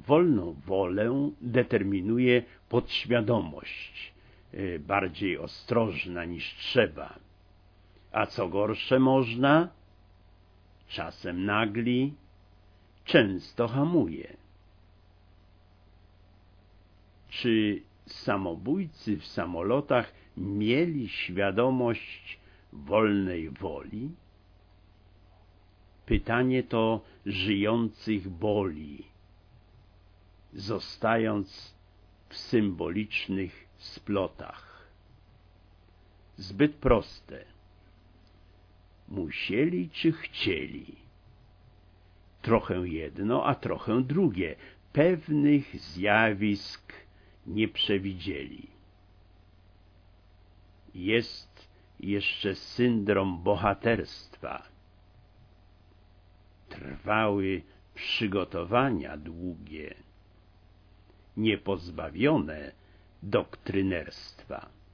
wolną wolę determinuje podświadomość, bardziej ostrożna niż trzeba. A co gorsze można, czasem nagli, często hamuje. Czy samobójcy w samolotach mieli świadomość wolnej woli? Pytanie to żyjących boli, zostając w symbolicznych splotach. Zbyt proste. Musieli czy chcieli? Trochę jedno, a trochę drugie. Pewnych zjawisk nie przewidzieli. Jest jeszcze syndrom bohaterstwa. Trwały przygotowania długie, niepozbawione doktrynerstwa.